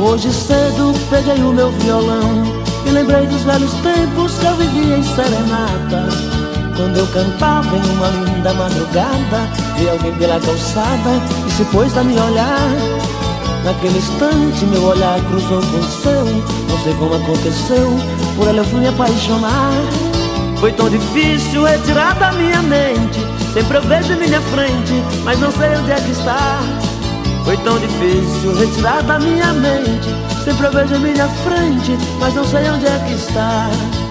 Hoje cedo peguei o meu violão e lembrei dos velhos tempos que eu vivia em serenata, quando eu cantava em uma linda madrugada, vi alguém pela calçada e se pôs a me olhar. Naquele instante meu olhar cruzou com o seu, não sei como aconteceu, por ela eu fui me apaixonar. Foi tão difícil retirar da minha mente, sempre eu vejo em minha frente, mas não sei onde é que está. Foi tão difícil retirar da minha mente, sempre eu vejo em minha frente, mas não sei onde é que está.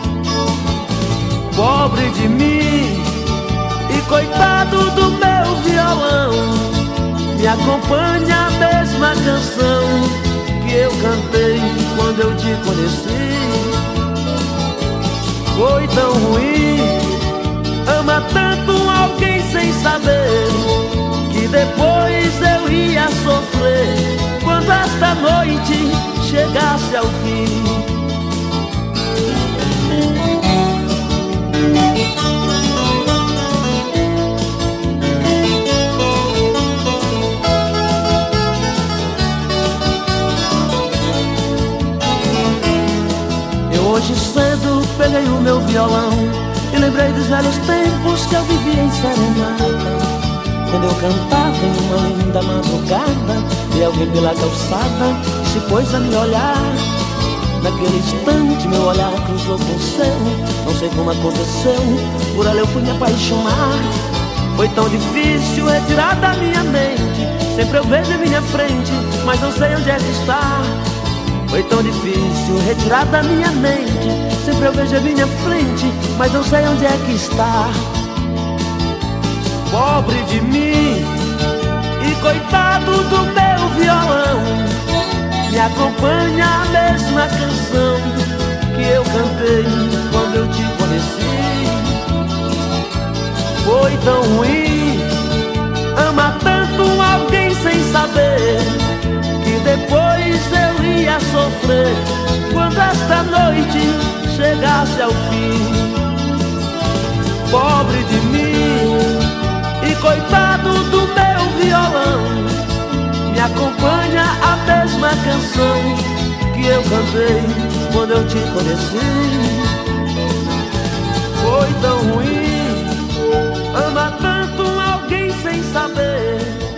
Pobre de mim e coitado do meu violão, me acompanha a mesma canção que eu cantei quando eu te conheci. Foi tão ruim, ama tanto alguém sem saber, que depois eu ia sofrer quando esta noite chegasse ao fim. Hoje cedo peguei o meu violão e lembrei dos velhos tempos que eu vivia em serenata, quando eu cantava em uma linda madrugada, vi alguém pela calçada e se pôs a me olhar. Naquele instante meu olhar cruzou com o seu, não sei como aconteceu, por ela eu fui me apaixonar. Foi tão difícil retirar da minha mente, sempre eu vejo em minha frente, mas não sei onde é que está. Foi tão difícil retirar da minha mente, sempre eu vejo em minha frente, mas não sei onde é que está. Pobre de mim e coitado do meu violão, me acompanha a mesma canção que eu cantei quando eu te conheci. Foi tão ruim, ama tanto alguém sem saber, que depois eu ia sofrer quando esta noite chegasse ao fim. Pobre de mim e coitado do meu violão, me acompanha a mesma canção que eu cantei quando eu te conheci. Foi tão ruim, ama tanto alguém sem saber,